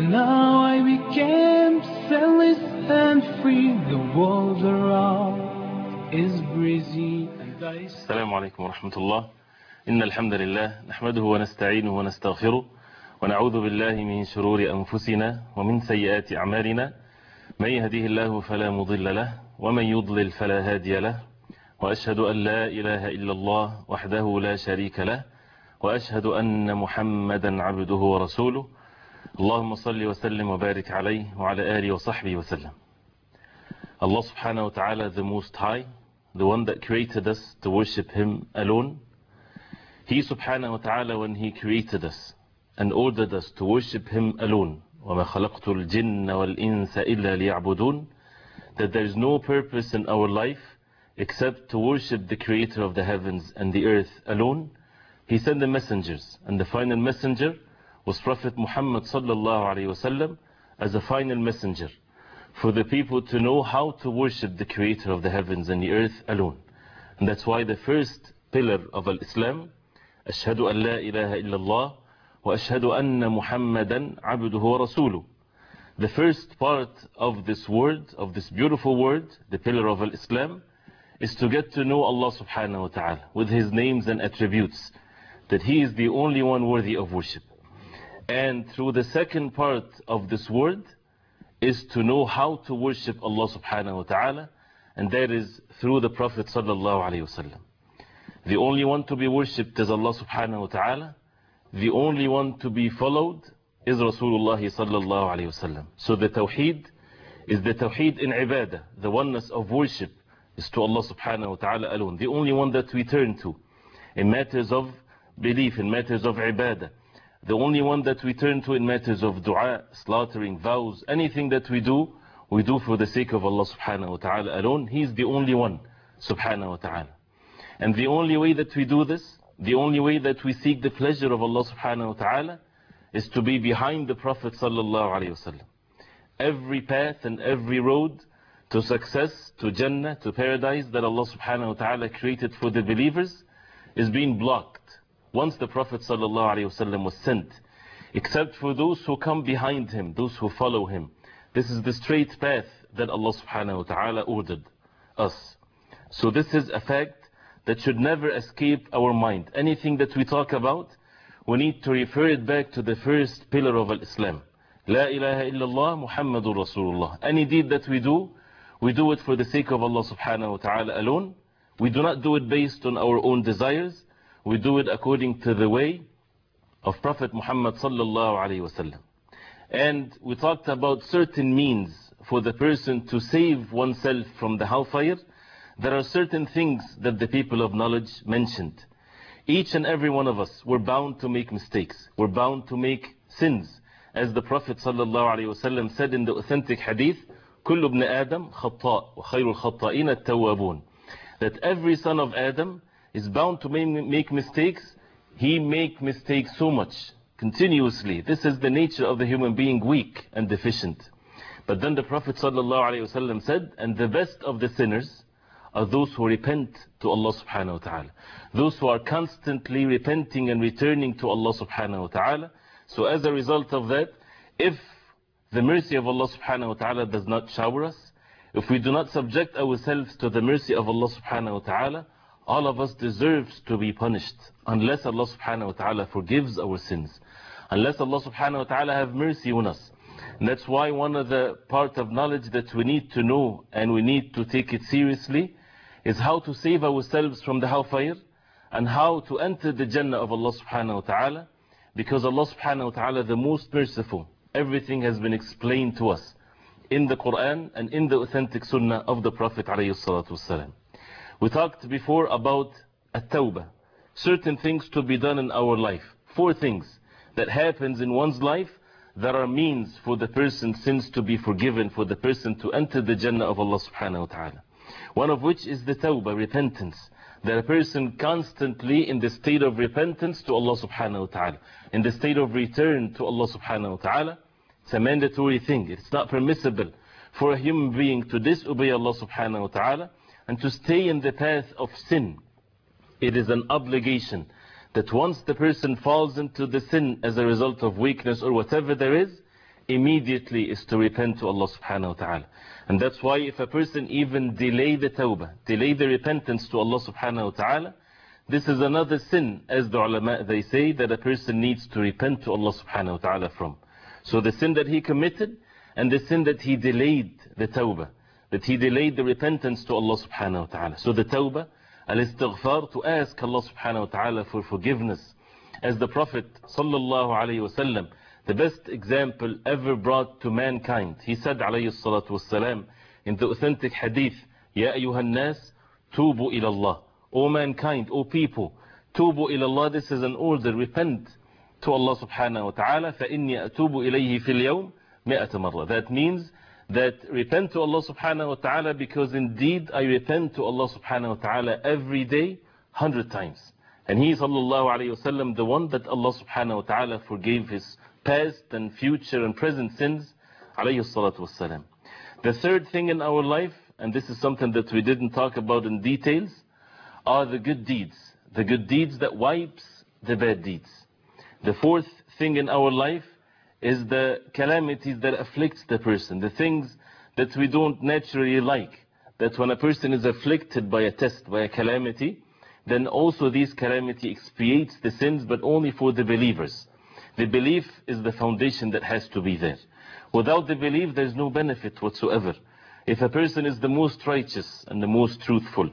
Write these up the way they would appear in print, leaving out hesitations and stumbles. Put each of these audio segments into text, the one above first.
Now I became selfish and free. The world around is breezy and I... السلام عليكم ورحمة الله. إن الحمد لله نحمده ونستعينه ونستغفره ونعوذ بالله من شرور أنفسنا ومن سيئات أعمالنا. من يهديه الله فلا مضل له ومن يضلل فلا هادي له، وأشهد أن لا إله إلا الله وحده لا شريك له، وأشهد أن محمدا عبده ورسوله. اللهم صل وسلم وبارك عليه وعلى آله وصحبه وسلم. Allah subhanahu wa ta'ala, the Most High, the one that created us to worship Him alone. He subhanahu wa ta'ala, when He created us and ordered us to worship Him alone, وَمَا خَلَقْتُ الْجِنَّ وَالْإِنسَ إِلَّا لِيَعْبُدُونَ, that there is no purpose in our life except to worship the Creator of the heavens and the earth alone. He sent the messengers, and the final messenger was Prophet Muhammad sallallahu alayhi wasallam as a final messenger for the people to know how to worship the Creator of the heavens and the earth alone. And that's why the first pillar of Islam, Ashhadu an la ilaha illallah wa ashhadu anna Muhammadan abduhu wa rasuluh. The first part of this word, of this beautiful word, the pillar of Islam, is to get to know Allah subhanahu wa ta'ala with His names and attributes, that He is the only one worthy of worship. And through the second part of this word is to know how to worship Allah subhanahu wa ta'ala, and that is through the Prophet sallallahu alayhi wasallam. The only one to be worshipped is Allah subhanahu wa ta'ala. The only one to be followed is Rasulullah sallallahu alayhi wasallam. So the Tawheed is the Tawheed in ibadah. The oneness of worship is to Allah subhanahu wa ta'ala alone. The only one that we turn to in matters of belief, in matters of ibadah. The only one that we turn to in matters of dua, slaughtering, vows, anything that we do for the sake of Allah subhanahu wa ta'ala alone. He is the only one subhanahu wa ta'ala. And the only way that we do this, the only way that we seek the pleasure of Allah subhanahu wa ta'ala, is to be behind the Prophet sallallahu alayhi wasallam. Every path and every road to success, to Jannah, to paradise that Allah subhanahu wa ta'ala created for the believers is being blocked once the Prophet sallallahu alayhi wasallam was sent, except for those who come behind him, those who follow him. This is the straight path that Allah subhanahu wa ta'ala ordered us. So this is a fact that should never escape our mind. Anything that we talk about, we need to refer it back to the first pillar of Islam. La ilaha illallah Muhammadur Rasulullah. Any deed that we do it for the sake of Allah subhanahu wa ta'ala alone. We do not do it based on our own desires. We do it according to the way of Prophet Muhammad sallallahu alayhi wasallam. And we talked about certain means for the person to save oneself from the hellfire. There are certain things that the people of knowledge mentioned. Each and every one of us, we're bound to make mistakes. We're bound to make sins. As the Prophet sallallahu alayhi wasallam said in the authentic hadith, كل ابن آدم خطاء وخير الخطائين التوابون. That every son of Adam is bound to make mistakes. He make mistakes so much, continuously. This is the nature of the human being, weak and deficient. But then the Prophet ﷺ said, and the best of the sinners are those who repent to Allah subhanahu wa ta'ala. Those who are constantly repenting and returning to Allah subhanahu wa ta'ala. So as a result of that, if the mercy of Allah subhanahu wa ta'ala does not shower us, if we do not subject ourselves to the mercy of Allah subhanahu wa ta'ala, all of us deserves to be punished unless Allah subhanahu wa ta'ala forgives our sins, unless Allah subhanahu wa ta'ala have mercy on us. And that's why one of the part of knowledge that we need to know and we need to take it seriously is how to save ourselves from the hellfire and how to enter the Jannah of Allah subhanahu wa ta'ala, because Allah subhanahu wa ta'ala, the most merciful, everything has been explained to us in the Quran and in the authentic Sunnah of the Prophet alayhi salatu wasalam. We talked before about at-tawbah, certain things to be done in our life. 4 things that happens in one's life that are means for the person's sins to be forgiven, for the person to enter the Jannah of Allah subhanahu wa ta'ala. One of which is the tawbah, repentance. That a person constantly in the state of repentance to Allah subhanahu wa ta'ala, in the state of return to Allah subhanahu wa ta'ala. It's a mandatory thing. It's not permissible for a human being to disobey Allah subhanahu wa ta'ala and to stay in the path of sin. It is an obligation that once the person falls into the sin as a result of weakness or whatever there is, immediately is to repent to Allah subhanahu wa ta'ala. And that's why if a person even delay the tawbah, delay the repentance to Allah subhanahu wa ta'ala, this is another sin, as the ulama, they say, that a person needs to repent to Allah subhanahu wa ta'ala from. So the sin that he committed, and the sin that he delayed the tawbah, that he delayed the repentance to Allah subhanahu wa ta'ala. So the tawbah, al-istighfar, to ask Allah subhanahu wa ta'ala for forgiveness. As the Prophet sallallahu alayhi wa sallam, the best example ever brought to mankind, he said alayhi salatu wassalam, in the authentic hadith, Ya ayyuhan nas, tubu ila Allah. O mankind, O people, tubu ila Allah, this is an order, repent to Allah subhanahu wa ta'ala, فَإِنِّي أَتُوبُ إِلَيْهِ فِي الْيَوْمِ مِئَةَ مَرَّةٍ. That means that repent to Allah subhanahu wa ta'ala, because indeed I repent to Allah subhanahu wa ta'ala every day 100 times. And he, sallallahu alayhi wa sallam, the one that Allah subhanahu wa ta'ala forgave his past and future and present sins, alayhi salatu wassalam. The third thing in our life, and this is something that we didn't talk about in details, are the good deeds. The good deeds that wipes the bad deeds. The fourth thing in our life is the calamities that afflicts the person. The things that we don't naturally like. That when a person is afflicted by a test, by a calamity, then also this calamity expiates the sins, but only for the believers. The belief is the foundation that has to be there. Without the belief, there's no benefit whatsoever. If a person is the most righteous and the most truthful,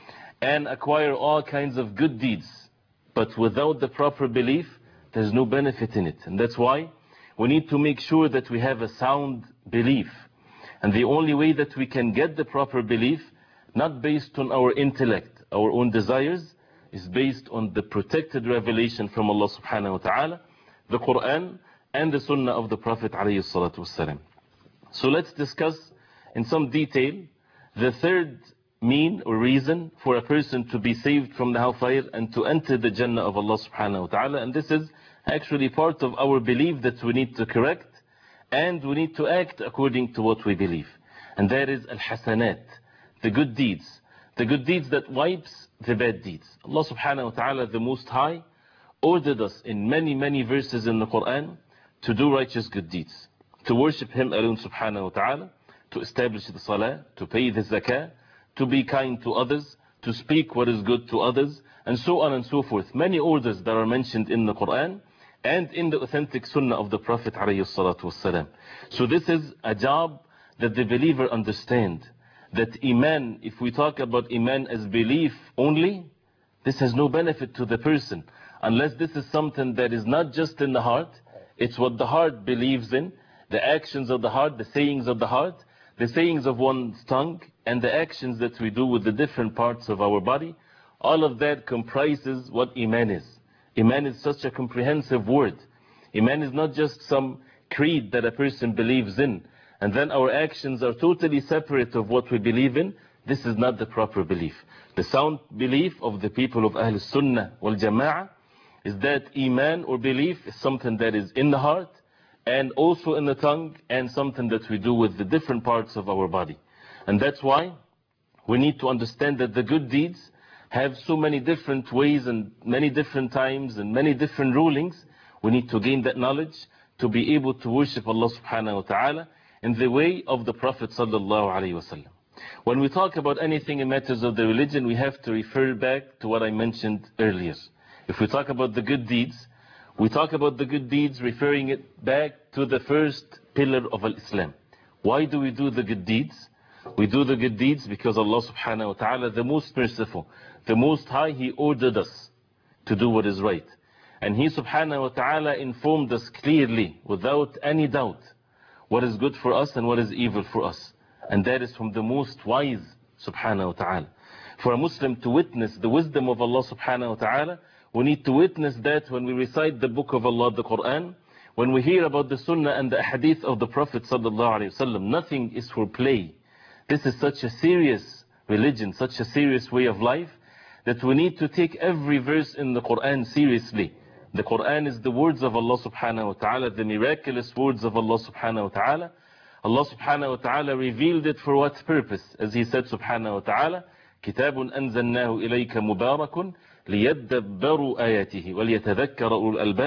and acquire all kinds of good deeds, but without the proper belief, there's no benefit in it. And that's why we need to make sure that we have a sound belief. And the only way that we can get the proper belief, not based on our intellect, our own desires, is based on the protected revelation from Allah subhanahu wa ta'ala, the Quran, and the Sunnah of the Prophet alayhi salatu wasalam. So let's discuss in some detail the third mean or reason for a person to be saved from the hellfire and to enter the Jannah of Allah subhanahu wa ta'ala. And this is actually part of our belief that we need to correct, and we need to act according to what we believe. And that is al-hasanat, the good deeds. The good deeds that wipes the bad deeds. Allah subhanahu wa ta'ala, the Most High, ordered us in many, many verses in the Quran to do righteous good deeds. To worship Him alone subhanahu wa ta'ala, to establish the salah, to pay the zakah, to be kind to others, to speak what is good to others, and so on and so forth. Many orders that are mentioned in the Quran and in the authentic Sunnah of the Prophet alayhi salatu wassalam. So this is a job that the believer understand. That Iman, if we talk about Iman as belief only, this has no benefit to the person. Unless this is something that is not just in the heart, it's what the heart believes in, the actions of the heart, the sayings of the heart, the sayings of one's tongue, and the actions that we do with the different parts of our body. All of that comprises what Iman is. Iman is such a comprehensive word. Iman is not just some creed that a person believes in, and then our actions are totally separate of what we believe in. This is not the proper belief. The sound belief of the people of Ahl Sunnah wal Jama'ah is that Iman or belief is something that is in the heart and also in the tongue, and something that we do with the different parts of our body. And that's why we need to understand that the good deeds have so many different ways and many different times and many different rulings. We need to gain that knowledge to be able to worship Allah subhanahu wa ta'ala in the way of the Prophet sallallahu alayhi wa sallam. When we talk about anything in matters of the religion, we have to refer back to what I mentioned earlier. If we talk about the good deeds, we talk about the good deeds referring it back to the first pillar of Islam. Why do we do the good deeds? We do the good deeds because Allah subhanahu wa ta'ala, the most merciful, the most high, He ordered us to do what is right. And He subhanahu wa ta'ala informed us clearly, without any doubt, what is good for us and what is evil for us. And that is from the most wise subhanahu wa ta'ala. For a Muslim to witness the wisdom of Allah subhanahu wa ta'ala, we need to witness that when we recite the book of Allah, the Quran, when we hear about the Sunnah and the Hadith of the Prophet sallallahu alaihi wasallam. Nothing is for play. This is such a serious religion, such a serious way of life, that we need to take every verse in the Quran seriously. The Quran is the words of Allah subhanahu wa ta'ala, the miraculous words of Allah subhanahu wa ta'ala. Allah subhanahu wa ta'ala revealed it for what purpose? As He said subhanahu wa ta'ala, كِتَابٌ أَنزَلْنَاهُ إِلَيْكَ مُبَارَكٌ لِيَدَّبَّرُوا آيَاتِهِ وَلْيَتَذَكَّرَ أُولُو الْأَلْبَابِ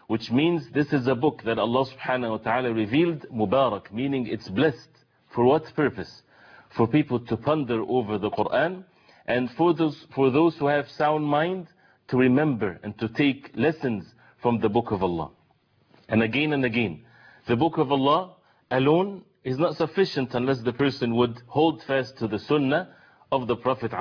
which means this is a book that Allah subhanahu wa ta'ala revealed, Mubarak, meaning it's blessed. For what purpose? For people to ponder over the Quran, and for those who have sound mind to remember and to take lessons from the book of Allah. And again, the book of Allah alone is not sufficient unless the person would hold fast to the sunnah of the Prophet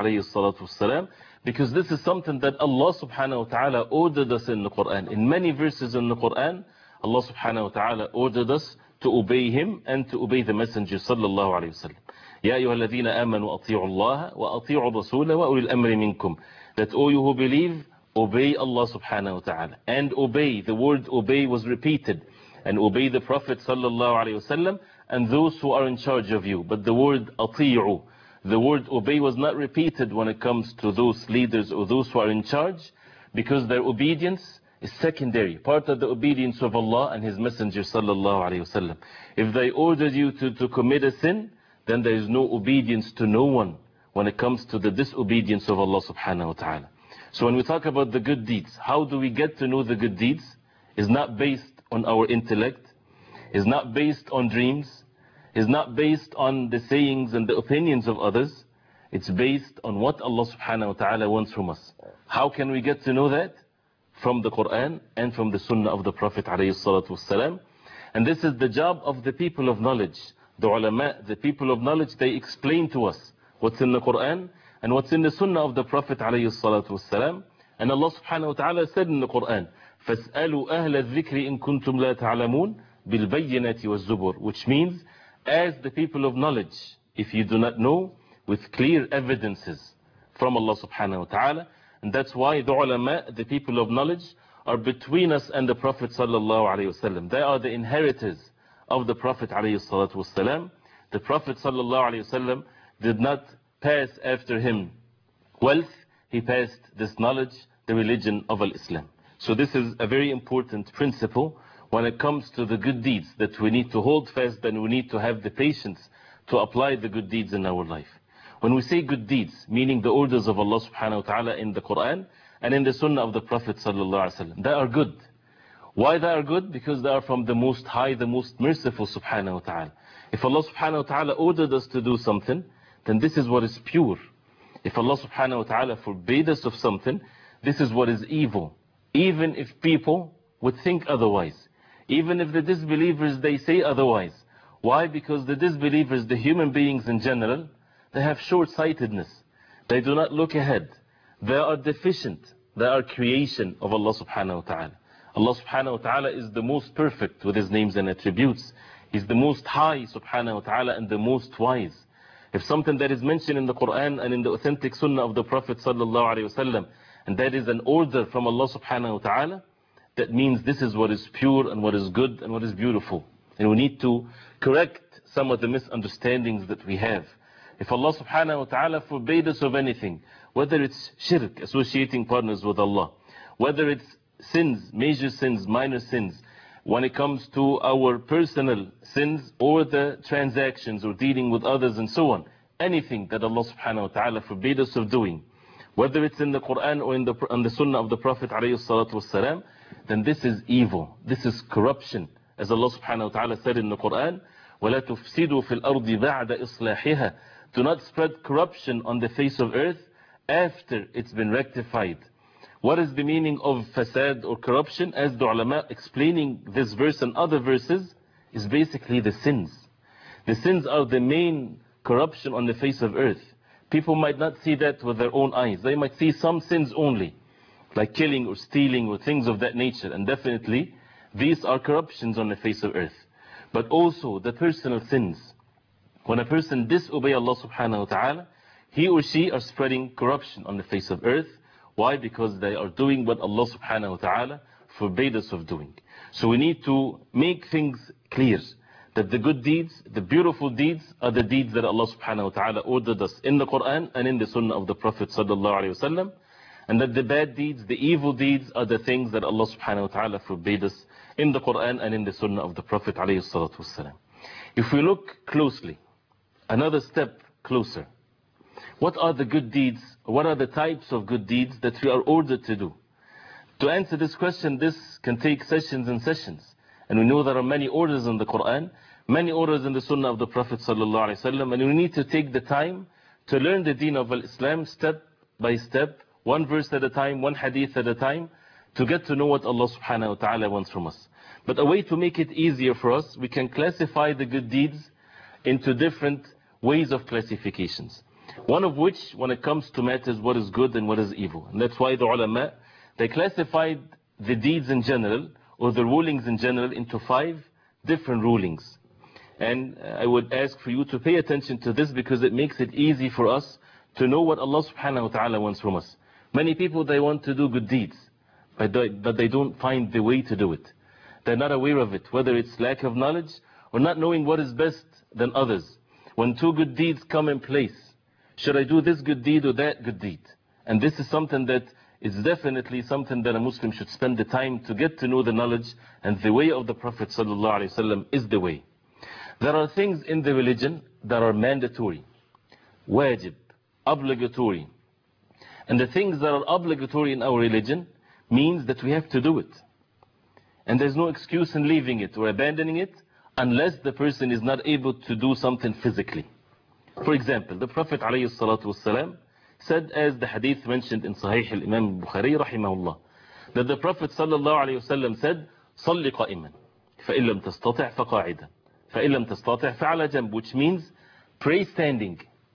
ﷺ, because this is something that Allah subhanahu wa ta'ala ordered us in the Quran. In many verses in the Quran, Allah subhanahu wa ta'ala ordered us to obey Him and to obey the Messenger sallallahu alayhi wa sallam. يا أيها الذين آمنوا أطيعوا الله وأطيعوا الرسول وأولي الأمر منكم. That all you who believe, obey Allah subhanahu wa ta'ala. And obey, the word obey was repeated. And obey the Prophet sallallahu alayhi wa sallam and those who are in charge of you. But the word أطيعوا, the word obey was not repeated when it comes to those leaders or those who are in charge, because their obedience is secondary, part of the obedience of Allah and His Messenger sallallahu alayhi wa sallam. If they ordered you to commit a sin, then there is no obedience to no one when it comes to the disobedience of Allah subhanahu wa ta'ala. So when we talk about the good deeds, how do we get to know the good deeds? Is not based on our intellect, is not based on dreams, is not based on the sayings and the opinions of others. It's based on what Allah subhanahu wa ta'ala wants from us. How can we get to know that? From the Quran and from the Sunnah of the Prophet alayhi salatu wasalam. And this is the job of the people of knowledge. The ulama, the people of knowledge, they explain to us what's in the Quran and what's in the Sunnah of the Prophet alayhi salatu wasalam. And Allah subhanahu wa ta'ala said in the Quran, فَاسْأَلُوا أَهْلَ الذِّكْرِ إِن كُنْتُمْ لَا تَعْلَمُونَ بِالْبَيِّنَةِ وَالزُّبُرِ. Which means, as the people of knowledge, if you do not know, with clear evidences from Allah subhanahu wa ta'ala. And that's why the ulama, the people of knowledge, are between us and the Prophet sallallahu alayhi wasallam. They are the inheritors of the Prophet alayhi salatu wasalam. The Prophet sallallahu alayhi wasallam did not pass after him wealth, he passed this knowledge, the religion of Islam. So this is a very important principle when it comes to the good deeds, that we need to hold fast and we need to have the patience to apply the good deeds in our life. When we say good deeds, meaning the orders of Allah subhanahu wa ta'ala in the Quran and in the Sunnah of the Prophet sallallahu alaihi wasallam, they are good. Why they are good? Because they are from the Most High, the Most Merciful subhanahu wa ta'ala. If Allah subhanahu wa ta'ala ordered us to do something, then this is what is pure. If Allah subhanahu wa ta'ala forbade us of something, this is what is evil. Even if people would think otherwise. Even if the disbelievers, they say otherwise. Why? Because the disbelievers, the human beings in general, they have short-sightedness. They do not look ahead. They are deficient. They are creation of Allah subhanahu wa ta'ala. Allah subhanahu wa ta'ala is the most perfect with His names and attributes. He's the most high subhanahu wa ta'ala and the most wise. If something that is mentioned in the Quran and in the authentic sunnah of the Prophet sallallahu alayhi wa sallam, and that is an order from Allah subhanahu wa ta'ala, that means this is what is pure and what is good and what is beautiful. And we need to correct some of the misunderstandings that we have. If Allah subhanahu wa ta'ala forbade us of anything, whether it's shirk, associating partners with Allah, whether it's sins, major sins, minor sins, when it comes to our personal sins or the transactions or dealing with others and so on, anything that Allah subhanahu wa ta'ala forbade us of doing, whether it's in the Quran or in the Sunnah of the Prophet alayhi salatu wasalam, then this is evil. This is corruption. As Allah subhanahu wa ta'ala said in the Quran, وَلَا تُفْسِدُوا فِي الْأَرْضِ بَعْدَ إِصْلَاحِهَا. Do not spread corruption on the face of earth after it's been rectified. What is the meaning of fasad or corruption? As the ulama explaining this verse and other verses, is basically the sins. The sins are the main corruption on the face of earth. People might not see that with their own eyes. They might see some sins only, like killing or stealing or things of that nature. And definitely, these are corruptions on the face of earth. But also the personal sins. When a person disobeys Allah subhanahu wa ta'ala, he or she are spreading corruption on the face of earth. Why? Because they are doing what Allah subhanahu wa ta'ala forbade us of doing. So we need to make things clear, that the good deeds, the beautiful deeds, are the deeds that Allah subhanahu wa ta'ala ordered us in the Quran and in the Sunnah of the Prophet sallallahu alayhi wa sallam, and that the bad deeds, the evil deeds, are the things that Allah subhanahu wa ta'ala forbade us in the Quran and in the Sunnah of the Prophet alayhi salatu wasalam. If we look closely, another step closer, what are the good deeds? What are the types of good deeds that we are ordered to do? To answer this question, this can take sessions and sessions. And we know there are many orders in the Quran, many orders in the Sunnah of the Prophet ﷺ, and we need to take the time to learn the deen of Islam step by step, one verse at a time, one hadith at a time, to get to know what Allah subhanahu wa ta'ala wants from us. But a way to make it easier for us, we can classify the good deeds into different ways of classifications. One of which, when it comes to matters, what is good and what is evil. And that's why the ulama, they classified the deeds in general, or the rulings in general, into 5 different rulings. And I would ask for you to pay attention to this, because it makes it easy for us to know what Allah subhanahu wa ta'ala wants from us. Many people, they want to do good deeds, but they don't find the way to do it. They're not aware of it, whether it's lack of knowledge or not knowing what is best than others. When 2 good deeds come in place, should I do this good deed or that good deed? And this is something that is definitely something that a Muslim should spend the time to get to know the knowledge, and the way of the Prophet ﷺ is the way. There are things in the religion that are mandatory, wajib, obligatory. And the things that are obligatory in our religion means that we have to do it. And there's no excuse in leaving it or abandoning it unless the person is not able to do something physically. For example, the Prophet ﷺ said, as the hadith mentioned in Sahih al-Imam Bukhari rahimahullah, that the Prophet ﷺ said, صَلِّ قَائِمًا فَإِن لَمْ تَسْتَطِعْ فَقَاعِدًا فَإِن لَمْ تَسْتَطِعْ فَعَلَى جَنْبٍ, which means pray standing.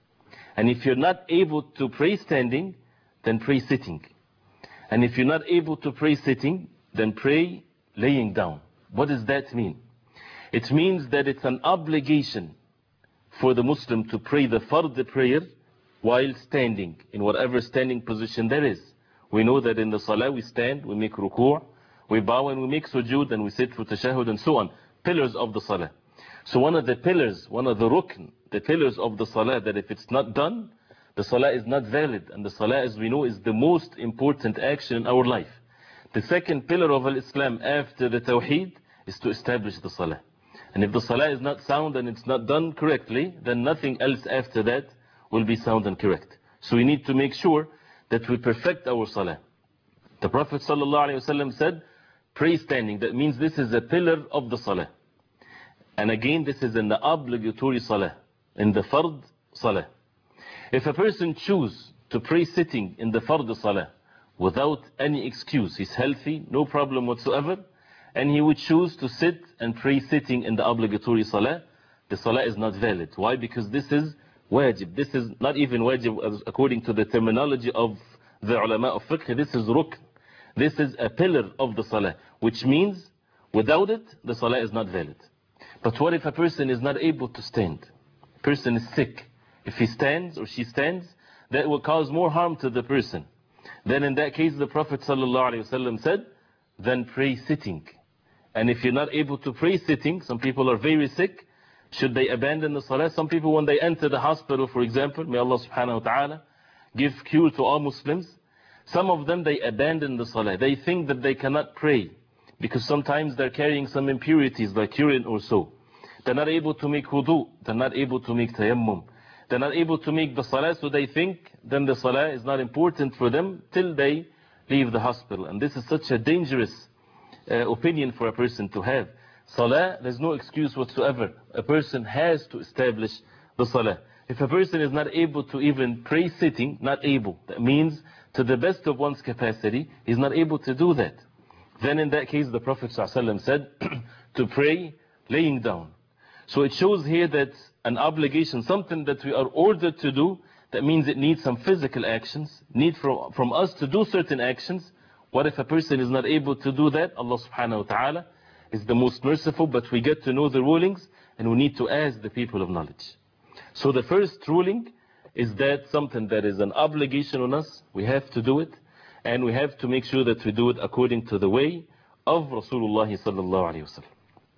And if you're not able to pray standing, then pray sitting. And if you're not able to pray sitting, then pray laying down. What does that mean? It means that it's an obligation for the Muslim to pray the fard prayer while standing, in whatever standing position there is. We know that in the salah we stand, we make ruku', we bow and we make sujood, and we sit for tashahud and so on. Pillars of the salah. So one of the pillars, one of the rukn, the pillars of the salah, that if it's not done, the salah is not valid. And the salah, as we know, is the most important action in our life. The second pillar of Islam after the tawheed is to establish the salah. And if the salah is not sound and it's not done correctly, then nothing else after that will be sound and correct. So we need to make sure that we perfect our salah. The Prophet ﷺ said, pray standing. That means this is a pillar of the salah. And again, this is in the obligatory salah, in the fard salah. If a person chooses to pray sitting in the fard salah without any excuse, he's healthy, no problem whatsoever, and he would choose to sit and pray sitting in the obligatory salah, the salah is not valid. Why? Because this is wajib. This is not even wajib according to the terminology of the ulama of fiqh. This is rukn. This is a pillar of the salah, which means without it, the salah is not valid. But what if a person is not able to stand? A person is sick. If he stands or she stands, that will cause more harm to the person. Then in that case, the Prophet ﷺ said, then pray sitting. And if you're not able to pray sitting, some people are very sick, should they abandon the salah? Some people, when they enter the hospital, for example, may Allah subhanahu wa ta'ala give cure to all Muslims, some of them, they abandon the salah. They think that they cannot pray, because sometimes they're carrying some impurities like urine or so. They're not able to make wudu, they're not able to make tayammum, they're not able to make the salah, so they think then the salah is not important for them till they leave the hospital. And this is such a dangerous opinion for a person to have. Salah, there's no excuse whatsoever. A person has to establish the salah. If a person is not able to even pray sitting, not able, that means to the best of one's capacity, he's not able to do that. Then in that case, the Prophet ﷺ said to pray laying down. So it shows here that an obligation, something that we are ordered to do, that means it needs some physical actions, need from us to do certain actions. What if a person is not able to do that? Allah subhanahu wa ta'ala is the most merciful, but we get to know the rulings, and we need to ask the people of knowledge. So the first ruling is that something that is an obligation on us, we have to do it, and we have to make sure that we do it according to the way of Rasulullah sallallahu alayhi wa sallam.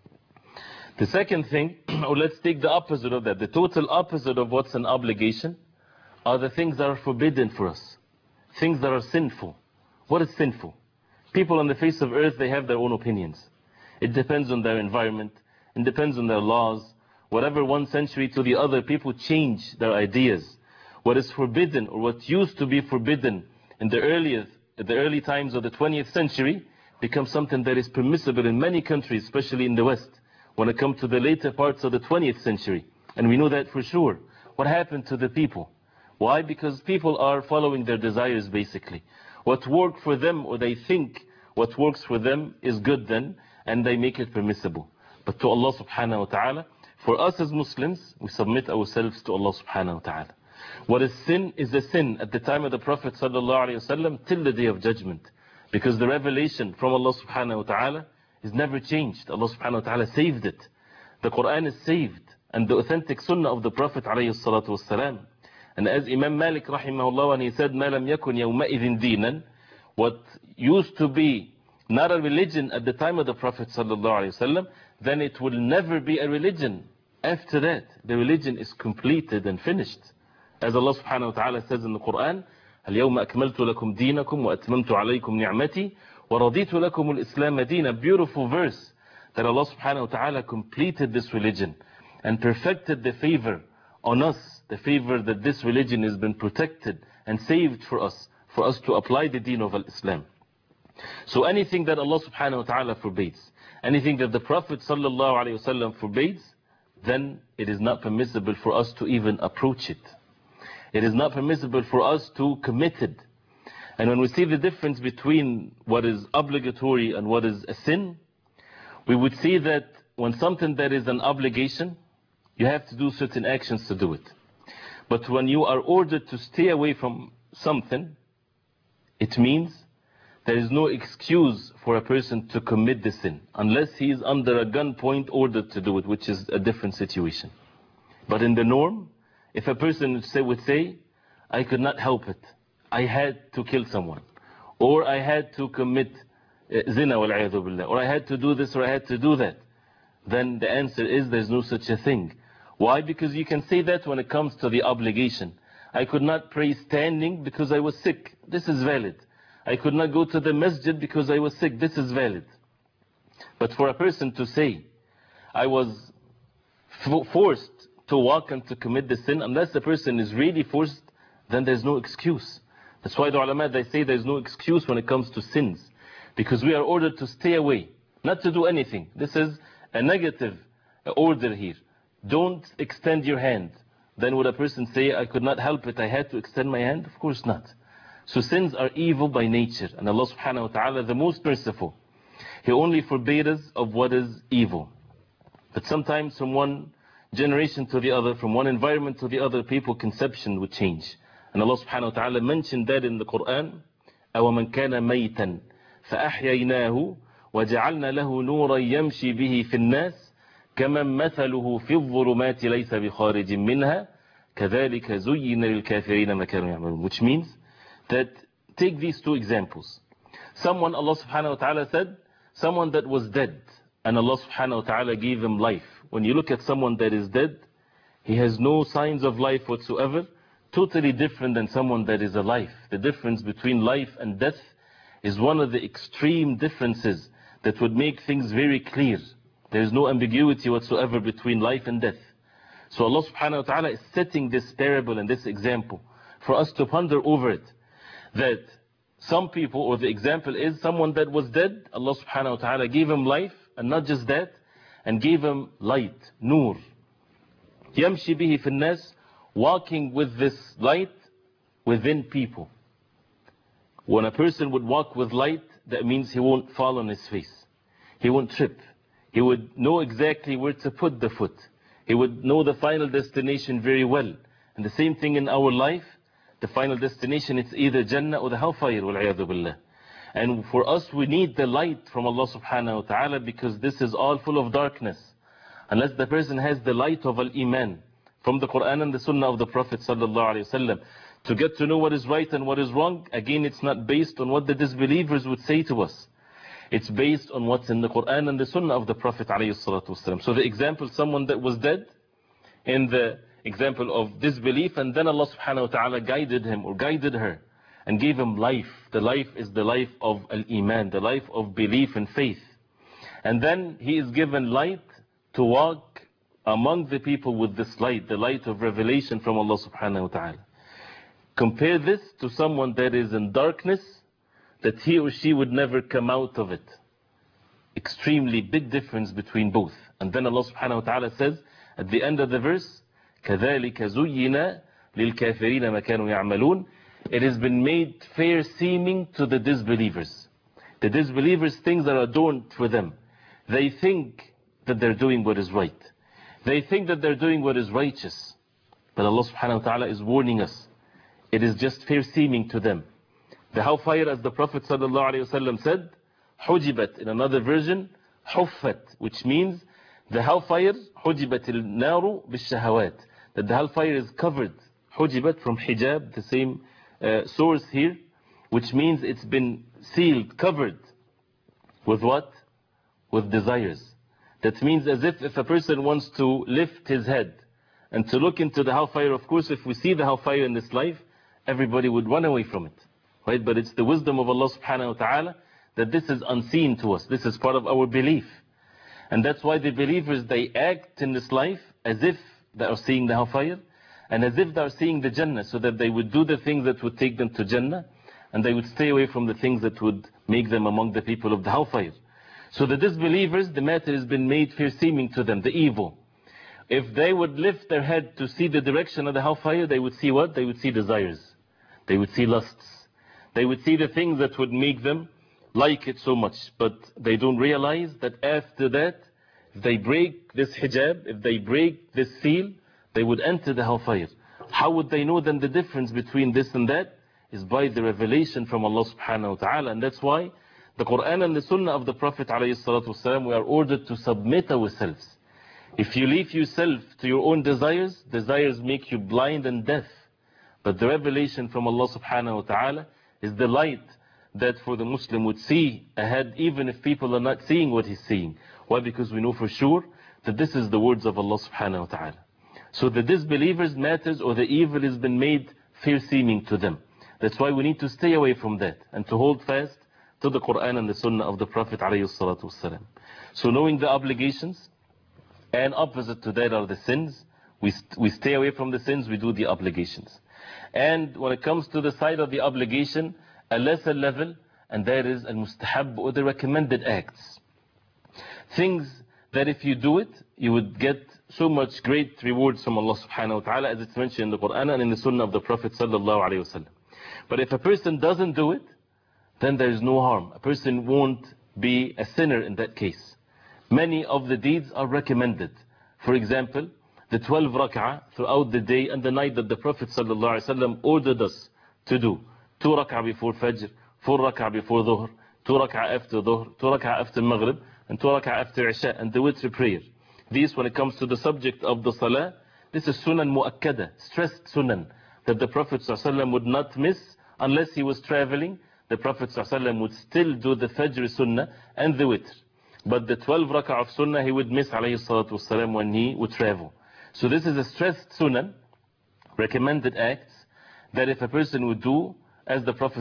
The second thing, or let's take the opposite of that, the total opposite of what's an obligation, are the things that are forbidden for us, things that are sinful. What is sinful? People on the face of earth, they have their own opinions. It depends on their environment, it depends on their laws. Whatever one century to the other, people change their ideas. What is forbidden, or what used to be forbidden in the at the early times of the 20th century, becomes something that is permissible in many countries, especially in the West, when it comes to the later parts of the 20th century. And we know that for sure. What happened to the people? Why? Because people are following their desires, basically. What worked for them, or they think what works for them is good then, and they make it permissible. But to Allah subhanahu wa ta'ala, for us as Muslims, we submit ourselves to Allah subhanahu wa ta'ala. What is sin is a sin at the time of the Prophet sallallahu alayhi wasallam till the day of judgment. Because the revelation from Allah subhanahu wa ta'ala is never changed. Allah subhanahu wa ta'ala saved it. The Quran is saved. And the authentic sunnah of the Prophet alayhi salatu wasalam. And as Imam Malik rahimahullah, when he said, مَا لَمْ يَكُنْ يَوْمَئِذٍ دِينًا, what used to be not a religion at the time of the Prophet sallallahu alayhi wasallam, then it will never be a religion. After that, the religion is completed and finished. As Allah subhanahu wa ta'ala says in the Quran, اليوم أكملت لكم دينكم وأتممت عليكم نعمتي ورضيت لكم الإسلام دينا. Beautiful verse that Allah subhanahu wa ta'ala completed this religion and perfected the favor on us, the favor that this religion has been protected and saved for us to apply the deen of Islam. So anything that Allah subhanahu wa ta'ala forbids, anything that the Prophet sallallahu alayhi wasallam forbids, then it is not permissible for us to even approach it. It is not permissible for us to commit it. And when we see the difference between what is obligatory and what is a sin, we would see that when something that is an obligation, you have to do certain actions to do it. But when you are ordered to stay away from something, it means there is no excuse for a person to commit the sin, unless he is under a gunpoint ordered to do it, which is a different situation. But in the norm, if a person would say, I could not help it, I had to kill someone, or I had to commit zina wal a'yadhu billah, or I had to do this or I had to do that, then the answer is there's no such a thing. Why? Because you can say that when it comes to the obligation. I could not pray standing because I was sick. This is valid. I could not go to the masjid because I was sick. This is valid. But for a person to say, I was forced to walk and to commit the sin, unless the person is really forced, then there's no excuse. That's why the ulama, they say there's no excuse when it comes to sins. Because we are ordered to stay away, not to do anything. This is a negative order here. Don't extend your hand. Then would a person say, I could not help it, I had to extend my hand? Of course not. So sins are evil by nature. And Allah subhanahu wa ta'ala, the most merciful, He only forbade us of what is evil. But sometimes from one generation to the other, from one environment to the other, people conception would change. And Allah subhanahu wa ta'ala mentioned that in the Quran, أَوَمَنْ كَانَ مَيْتًا فَأَحْيَيْنَاهُ وَجَعَلْنَا لَهُ نُورًا يَمْشِي بِهِ فِي النَّاسِ كَمَنْ مَثَلُهُ فِي الظُّلُمَاتِ لَيْسَ بِخَارِجٍ مِنْهَا كَذَلِكَ زُيِّنَ لِلْكَافِرِينَ مَا كَانُوا يَعْمَلُونَ. Which means that, take these two examples. Someone, Allah subhanahu wa ta'ala said, someone that was dead, and Allah subhanahu wa ta'ala gave him life. When you look at someone that is dead, he has no signs of life whatsoever, totally different than someone that is alive. The difference between life and death is one of the extreme differences that would make things very clear. There is no ambiguity whatsoever between life and death. So Allah subhanahu wa ta'ala is setting this parable and this example for us to ponder over it. That some people, or the example is someone that was dead, Allah subhanahu wa ta'ala gave him life, and not just that, and gave him light, nur. Yamshi bihi fi nas, walking with this light within people. When a person would walk with light, that means he won't fall on his face. He won't trip. He would know exactly where to put the foot. He would know the final destination very well. And the same thing in our life, the final destination, it's either Jannah or the hellfire, wal-'iyadhu billah. And for us, we need the light from Allah subhanahu wa ta'ala, because this is all full of darkness. Unless the person has the light of al-Iman from the Quran and the Sunnah of the Prophet sallallahu alaihi wasallam, to get to know what is right and what is wrong, again, it's not based on what the disbelievers would say to us. It's based on what's in the Quran and the Sunnah of the Prophet alayhi salatu wasallam. So the example, someone that was dead, in the example of disbelief, and then Allah subhanahu wa ta'ala guided him or guided her and gave him life. The life is the life of al-Iman, the life of belief and faith. And then he is given light to walk among the people with this light, the light of revelation from Allah subhanahu wa ta'ala. Compare this to someone that is in darkness, that he or she would never come out of it. Extremely big difference between both. And then Allah subhanahu wa ta'ala says at the end of the verse, كَذَلِكَ زُيِّنَ لِلْكَافِرِينَ مَا كَانُوا يَعْمَلُونَ. It has been made fair seeming to the disbelievers. The disbelievers, things are adorned for them. They think that they're doing what is right. They think that they're doing what is righteous. But Allah subhanahu wa ta'ala is warning us. It is just fair seeming to them. The hellfire, as the Prophet sallallahu alaihi wasallam said, حُجِبَت, in another version, حُفَّت, which means the hellfire, حُجِبَت النَّارُ بِالشَّهَوَاتِ, that the hellfire is covered. حُجِبَت from hijab, the same source here, which means it's been sealed, covered. With what? With desires. That means as if a person wants to lift his head and to look into the hellfire, of course, if we see the hellfire in this life, everybody would run away from it. Right? But it's the wisdom of Allah subhanahu wa ta'ala that this is unseen to us. This is part of our belief. And that's why the believers, they act in this life as if they are seeing the hellfire and as if they are seeing the Jannah, so that they would do the things that would take them to Jannah and they would stay away from the things that would make them among the people of the hellfire. So the disbelievers, the matter has been made fair seeming to them, the evil. If they would lift their head to see the direction of the hellfire, they would see what? They would see desires. They would see lusts. They would see the things that would make them like it so much. But they don't realize that after that, if they break this hijab, if they break this seal, they would enter the hellfire. How would they know then the difference between this and that? Is by the revelation from Allah subhanahu wa ta'ala. And that's why the Quran and the Sunnah of the Prophet alayhi salatu wasalam, we are ordered to submit ourselves. If you leave yourself to your own desires, desires make you blind and deaf. But the revelation from Allah subhanahu wa ta'ala is the light that for the Muslim would see ahead, even if people are not seeing what he's seeing. Why? Because we know for sure that this is the words of Allah subhanahu wa ta'ala. So the disbelievers matters, or the evil has been made fair seeming to them. That's why we need to stay away from that and to hold fast to the Quran and the Sunnah of the Prophet alayhi salatu wasalam. So knowing the obligations, and opposite to that are the sins. We stay away from the sins, we do the obligations. And when it comes to the side of the obligation, a lesser level, and that is al-mustahab, or the recommended acts. Things that if you do it, you would get so much great rewards from Allah subhanahu wa ta'ala, as it's mentioned in the Quran and in the Sunnah of the Prophet sallallahu alayhi wa sallam. But if a person doesn't do it, then there is no harm. A person won't be a sinner in that case. Many of the deeds are recommended. For example, the 12 rak'ah throughout the day and the night that the Prophet ﷺ ordered us to do. 2 rak'ah before Fajr, 4 rak'ah before Dhuhr, 2 rak'ah after Dhuhr, 2 rak'ah after Maghrib, and 2 rak'ah after Isha, and the witr prayer. These, when it comes to the subject of the Salah, this is sunan mu'akkada, stressed sunan, that the Prophet ﷺ would not miss unless he was traveling. The Prophet ﷺ would still do the Fajr sunnah and the witr. But the 12 rak'ah of sunnah he would miss alayhi salatu wasalam when he would travel. So this is a stressed sunnah, recommended acts, that if a person would do, as the Prophet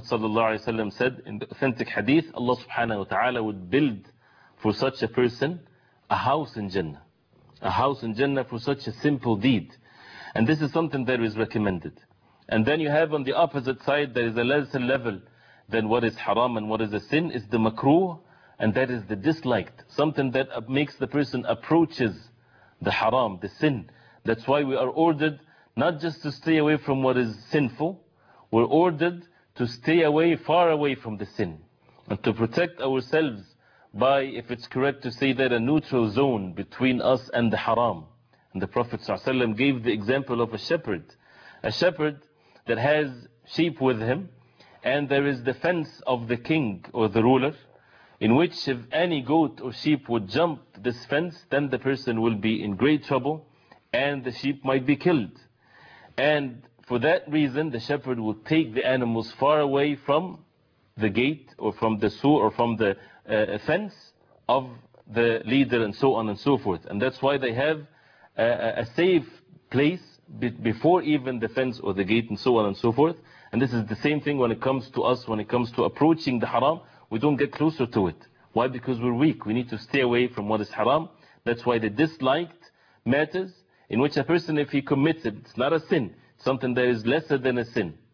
ﷺ said in the authentic hadith, Allah subhanahu wa ta'ala would build for such a person a house in Jannah. A house in Jannah for such a simple deed. And this is something that is recommended. And then you have on the opposite side, there is a lesser level than what is haram and what is a sin, is the makruh, and that is the disliked. Something that makes the person approaches the haram, the sin. That's why we are ordered not just to stay away from what is sinful, we're ordered to stay away, far away from the sin. And to protect ourselves by, if it's correct to say that, a neutral zone between us and the haram. And the Prophet ﷺ gave the example of a shepherd. A shepherd that has sheep with him, and there is the fence of the king or the ruler, in which if any goat or sheep would jump this fence, then the person will be in great trouble and the sheep might be killed. And for that reason, the shepherd will take the animals far away from the gate or from the sur or from the fence of the leader, and so on and so forth. And that's why they have a safe place before even the fence or the gate, and so on and so forth. And this is the same thing when it comes to us, when it comes to approaching the haram. We don't get closer to it. Why? Because we're weak. We need to stay away from what is haram. That's why the disliked matters, in which a person, if he commits it, it's not a sin, it's something that is lesser than a sin.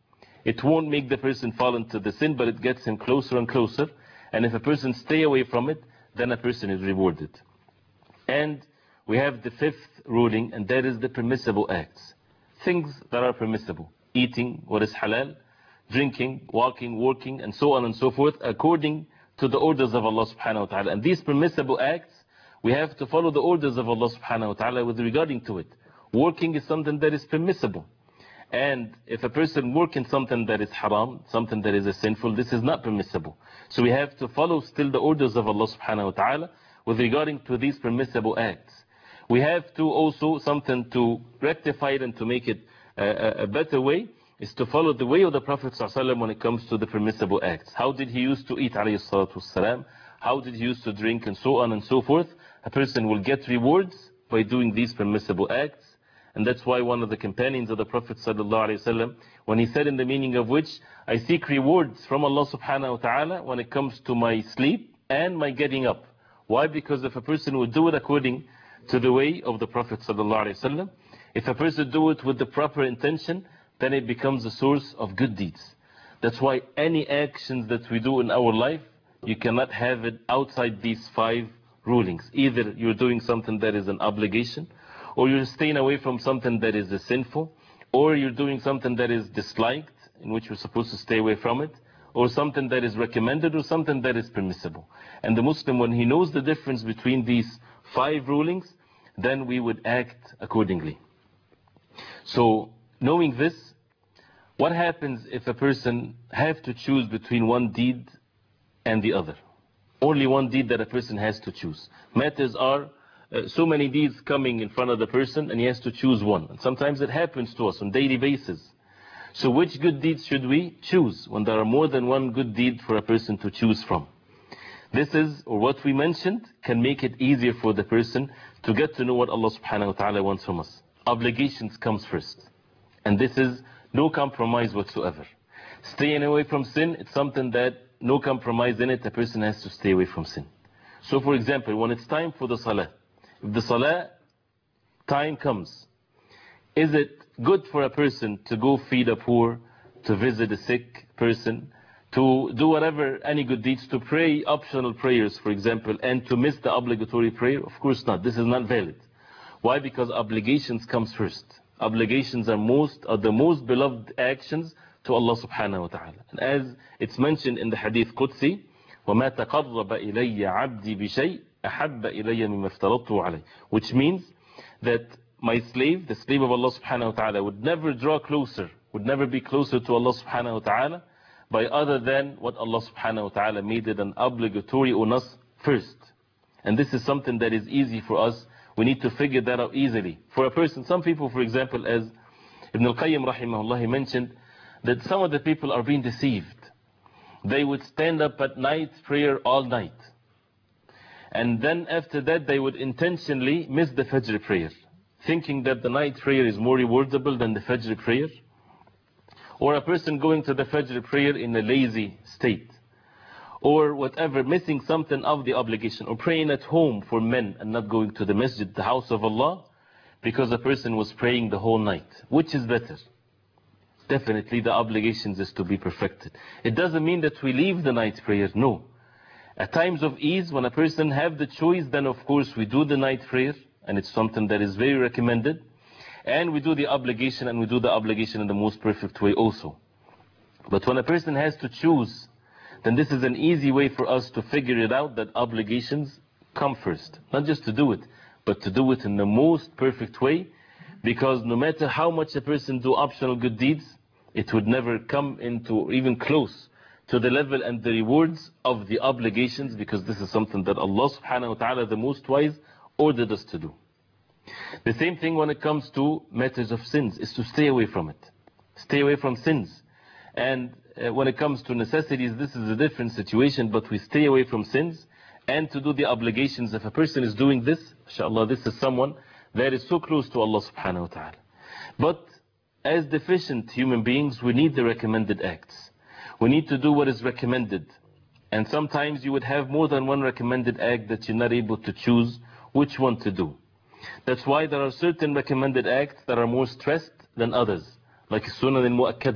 It won't make the person fall into the sin, but it gets him closer and closer. And if a person stay away from it, then a person is rewarded. And we have the fifth ruling, and that is the permissible acts. Things that are permissible. Eating what is halal, drinking, walking, working, and so on and so forth, according to the orders of Allah subhanahu wa ta'ala. And these permissible acts, we have to follow the orders of Allah subhanahu wa ta'ala with regarding to it. Working is something that is permissible. And if a person works in something that is haram, something that is sinful, this is not permissible. So we have to follow still the orders of Allah subhanahu wa ta'ala with regarding to these permissible acts. We have to also something to rectify it and to make it a better way, is to follow the way of the Prophet ﷺ when it comes to the permissible acts. How did he used to eat, alayhi salatu wassalam? How did he used to drink, and so on and so forth? A person will get rewards by doing these permissible acts. And that's why one of the companions of the Prophet ﷺ, when he said in the meaning of which, I seek rewards from Allah subhanahu wa ta'ala when it comes to my sleep and my getting up. Why? Because if a person would do it according to the way of the Prophet ﷺ, if a person do it with the proper intention, then it becomes a source of good deeds. That's why any actions that we do in our life, you cannot have it outside these 5 rulings. Either you're doing something that is an obligation, or you're staying away from something that is sinful, or you're doing something that is disliked, in which we're supposed to stay away from it, or something that is recommended, or something that is permissible. And the Muslim, when he knows the difference between these 5 rulings, then we would act accordingly. So, knowing this, what happens if a person have to choose between one deed and the other? Only one deed that a person has to choose. Matters are so many deeds coming in front of the person, and he has to choose one. And sometimes it happens to us on a daily basis. So which good deeds should we choose when there are more than one good deed for a person to choose from? This is, or what we mentioned, can make it easier for the person to get to know what Allah subhanahu wa ta'ala wants from us. Obligations comes first. And this is no compromise whatsoever. Staying away from sin, it's something that no compromise in it, a person has to stay away from sin. So for example, when it's time for the salah, if the salah time comes, is it good for a person to go feed a poor, to visit a sick person, to do whatever, any good deeds, to pray optional prayers, for example, and to miss the obligatory prayer? Of course not. This is not valid. Why? Because obligations comes first. Obligations are the most beloved actions to Allah subhanahu wa ta'ala. And as it's mentioned in the hadith Qudsi, وَمَا تَقَرَّبَ إِلَيَّ عَبْدِي بِشَيْءٍ أَحَبَّ إِلَيَّ مِمَّا افْتَرَضْتُ عَلَيْهِ. Which means that my slave, the slave of Allah subhanahu wa ta'ala, would never draw closer, would never be closer to Allah subhanahu wa ta'ala by other than what Allah subhanahu wa ta'ala made it an obligatory on us first. And this is something that is easy for us. We need to figure that out easily. For a person, some people, for example, as Ibn al-Qayyim rahimahullah, he mentioned that some of the people are being deceived. They would stand up at night, prayer all night. And then after that, they would intentionally miss the Fajr prayer, thinking that the night prayer is more rewardable than the Fajr prayer. Or a person going to the Fajr prayer in a lazy state. Or whatever, missing something of the obligation. Or praying at home for men and not going to the masjid, the house of Allah, because a person was praying the whole night. Which is better? Definitely the obligations is to be perfected. It doesn't mean that we leave the night prayer, no. At times of ease, when a person have the choice, then of course we do the night prayer, and it's something that is very recommended. And we do the obligation, and we do the obligation in the most perfect way also. But when a person has to choose, then this is an easy way for us to figure it out, that obligations come first. Not just to do it, but to do it in the most perfect way. Because no matter how much a person do optional good deeds, it would never come into even close to the level and the rewards of the obligations, because this is something that Allah subhanahu wa ta'ala, the most wise, ordered us to do. The same thing when it comes to matters of sins, is to stay away from it. Stay away from sins. And when it comes to necessities, this is a different situation, but we stay away from sins and to do the obligations. If a person is doing this, inshallah, this is someone that is so close to Allah subhanahu wa ta'ala. But as deficient human beings, we need the recommended acts. We need to do what is recommended. And sometimes you would have more than one recommended act that you're not able to choose which one to do. That's why there are certain recommended acts that are more stressed than others, like Sunan al-Mu'akkada,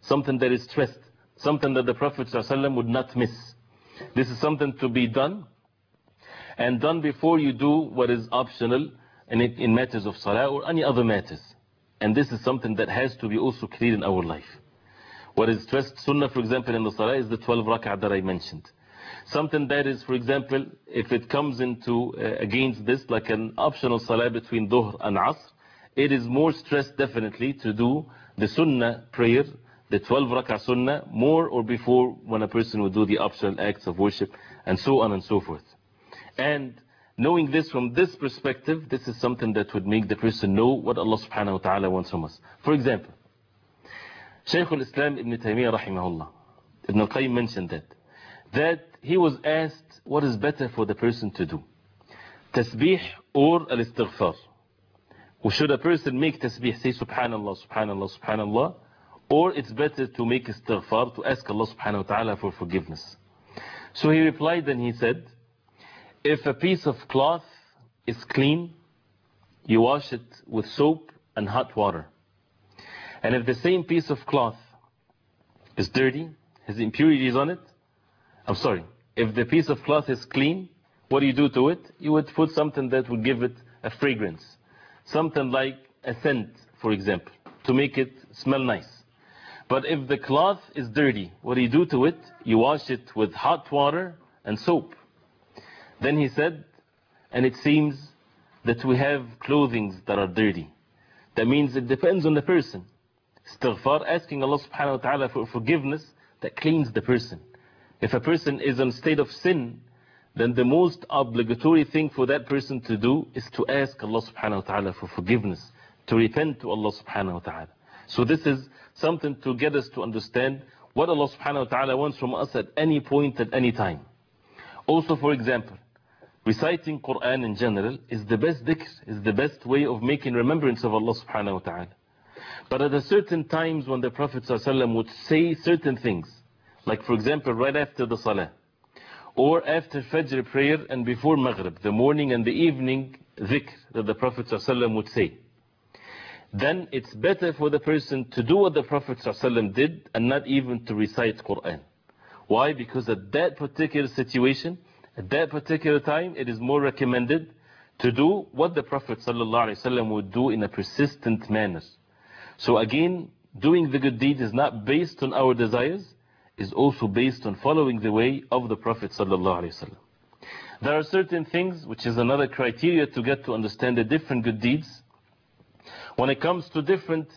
something that is stressed, something that the Prophet ﷺ would not miss. This is something to be done, and done before you do what is optional in matters of salah or any other matters. And this is something that has to be also clear in our life. What is stressed sunnah, for example, in the salah is the 12 rak'ah that I mentioned. Something that is, for example, if it comes into against this, like an optional salah between dhuhr and asr, it is more stressed definitely to do the sunnah prayer, the 12 rak'ah sunnah, more or before when a person would do the optional acts of worship, and so on and so forth. And knowing this from this perspective, this is something that would make the person know what Allah subhanahu wa ta'ala wants from us. For example, Shaykh al-Islam Ibn Taymiyyah rahimahullah, Ibn al-Qayyim mentioned that he was asked what is better for the person to do, tasbih or al-istighfar. Or should a person make tasbih, say subhanallah, subhanallah, subhanallah, or it's better to make istighfar, to ask Allah subhanahu wa ta'ala for forgiveness? So he replied and he said, if a piece of cloth is clean, you wash it with soap and hot water. And if the same piece of cloth is dirty, has impurities on it, if the piece of cloth is clean, what do you do to it? You would put something that would give it a fragrance. Something like a scent, for example, to make it smell nice. But if the cloth is dirty, what do you do to it? You wash it with hot water and soap. Then he said, and it seems that we have clothing that are dirty. That means it depends on the person. Istighfar, asking Allah subhanahu wa ta'ala for forgiveness, that cleans the person. If a person is in a state of sin, then the most obligatory thing for that person to do is to ask Allah subhanahu wa ta'ala for forgiveness, to repent to Allah subhanahu wa ta'ala. So this is something to get us to understand what Allah subhanahu wa ta'ala wants from us at any point, at any time. Also, for example, reciting Quran in general is the best dhikr, is the best way of making remembrance of Allah subhanahu wa ta'ala. But at a certain times when the Prophet ﷺ would say certain things, like for example right after the salah, or after Fajr prayer and before Maghrib, the morning and the evening dhikr that the Prophet ﷺ would say, then it's better for the person to do what the Prophet ﷺ did and not even to recite Quran. Why? Because at that particular situation, at that particular time, it is more recommended to do what the Prophet ﷺ would do in a persistent manner. So again, doing the good deed is not based on our desires, is also based on following the way of the Prophet ﷺ. There are certain things, which is another criteria to get to understand the different good deeds. When it comes to different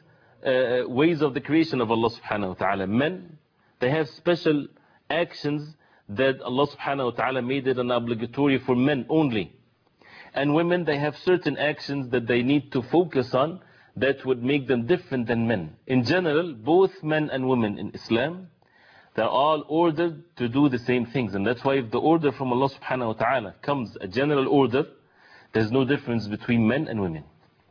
ways of the creation of Allah subhanahu wa ta'ala, men, they have special actions that Allah subhanahu wa ta'ala made it an obligatory for men only. And women, they have certain actions that they need to focus on that would make them different than men. In general, both men and women in Islam, they're all ordered to do the same things. And that's why if the order from Allah subhanahu wa ta'ala comes, a general order, there's no difference between men and women.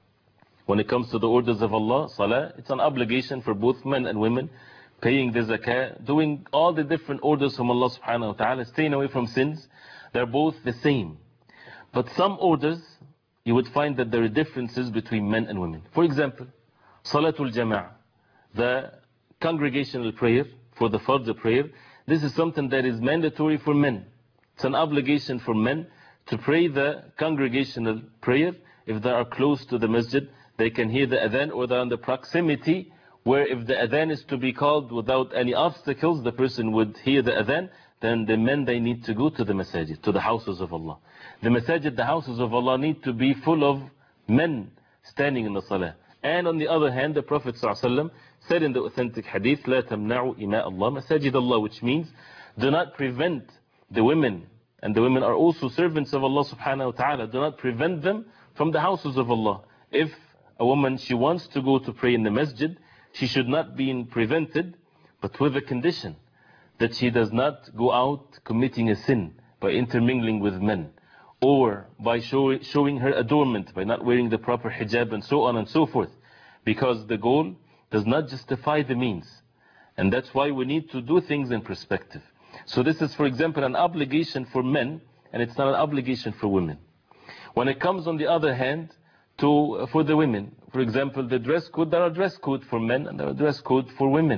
When it comes to the orders of Allah, salah, it's an obligation for both men and women, paying the zakah, doing all the different orders from Allah subhanahu wa ta'ala, staying away from sins, they're both the same. But some orders, you would find that there are differences between men and women. For example, Salatul Jama'ah, the congregational prayer, for the Fard prayer, this is something that is mandatory for men. It's an obligation for men to pray the congregational prayer. If they are close to the masjid, they can hear the adhan, or they're in the proximity where if the adhan is to be called without any obstacles, the person would hear the adhan, then the men, they need to go to the masajid, to the houses of Allah. The masajid, the houses of Allah, need to be full of men standing in the salah. And on the other hand, the Prophet ﷺ said in the authentic hadith, لا تمنعوا إماء الله مساجد Allah, which means do not prevent the women, and the women are also servants of Allah subhanahu wa ta'ala, do not prevent them from the houses of Allah. If a woman, she wants to go to pray in the masjid, she should not be prevented, but with a condition, that she does not go out committing a sin by intermingling with men, or by showing her adornment, by not wearing the proper hijab, and so on and so forth. Because the goal does not justify the means. And that's why we need to do things in perspective. So this is, for example, an obligation for men, and it's not an obligation for women. When it comes, on the other hand, for the women, for example, the dress code, there are dress code for men and there are dress code for women.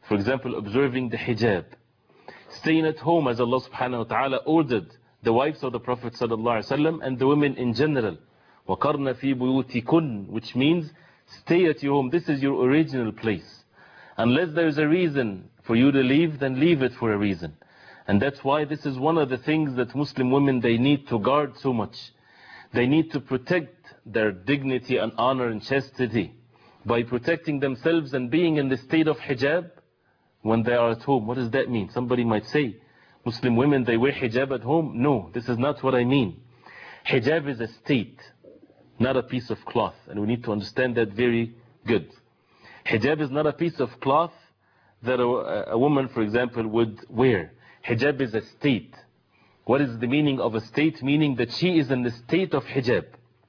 For example, observing the hijab. Staying at home as Allah subhanahu wa ta'ala ordered the wives of the Prophet sallallahu alaihi wasallam and the women in general. وَقَرْنَ فِي بُيُوتِكُنْ, which means stay at your home. This is your original place. Unless there is a reason for you to leave, then leave it for a reason. And that's why this is one of the things that Muslim women, they need to guard so much. They need to protect their dignity and honor and chastity by protecting themselves and being in the state of hijab when they are at home. What does that mean? Somebody might say, Muslim women, they wear hijab at home. No, this is not what I mean. Hijab is a state, not a piece of cloth. And we need to understand that very good. Hijab is not a piece of cloth that a woman, for example, would wear. Hijab is a state. What is the meaning of a state? Meaning that she is in the state of hijab.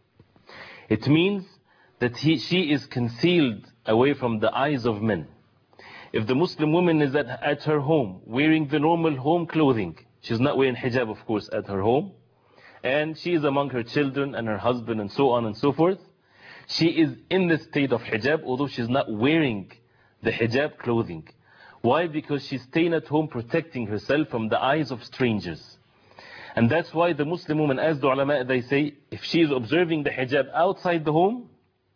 It means that she is concealed away from the eyes of men. If the Muslim woman is at her home, wearing the normal home clothing, she's not wearing hijab, of course, at her home, and she is among her children and her husband and so on and so forth, she is in the state of hijab, although she's not wearing the hijab clothing. Why? Because she's staying at home protecting herself from the eyes of strangers. And that's why the Muslim woman, as the ulama, they say, if she is observing the hijab outside the home,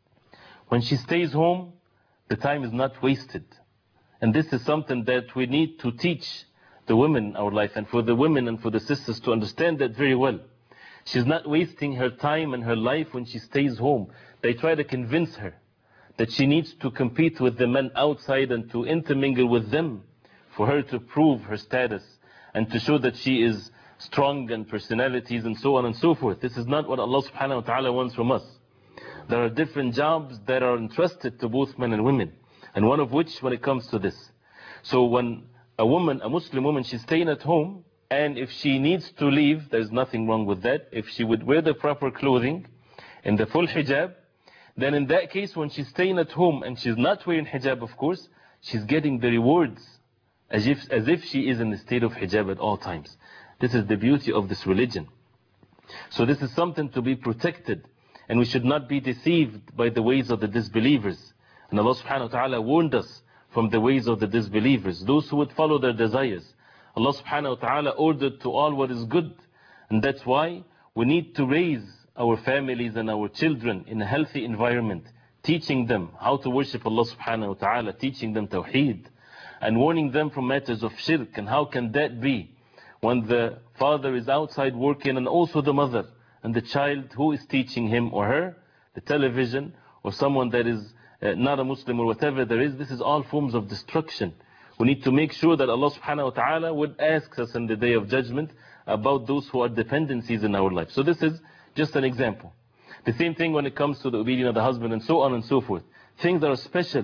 when she stays home, the time is not wasted. And this is something that we need to teach the women in our life, and for the women and for the sisters to understand that very well. She's not wasting her time and her life when she stays home. They try to convince her that she needs to compete with the men outside and to intermingle with them for her to prove her status and to show that she is strong and personalities and so on and so forth. This is not what Allah subhanahu wa ta'ala wants from us. There are different jobs that are entrusted to both men and women, and one of which when it comes to this. So when a woman, a Muslim woman, she's staying at home, and if she needs to leave, there's nothing wrong with that. If she would wear the proper clothing and the full hijab, then in that case, when she's staying at home and she's not wearing hijab, of course, she's getting the rewards as if she is in the state of hijab at all times. This is the beauty of this religion. So this is something to be protected, and we should not be deceived by the ways of the disbelievers. And Allah subhanahu wa ta'ala warned us from the ways of the disbelievers, those who would follow their desires. Allah subhanahu wa ta'ala ordered to all what is good, and that's why we need to raise our families and our children in a healthy environment, teaching them how to worship Allah subhanahu wa ta'ala, teaching them tawheed, and warning them from matters of shirk. And how can that be when the father is outside working, and also the mother, and the child who is teaching him or her, the television, or someone that is not a Muslim or whatever there is? This is all forms of destruction. We need to make sure that Allah subhanahu wa ta'ala would ask us in the day of judgment about those who are dependencies in our life. So this is just an example. The same thing when it comes to the obedience of the husband and so on and so forth. Things that are special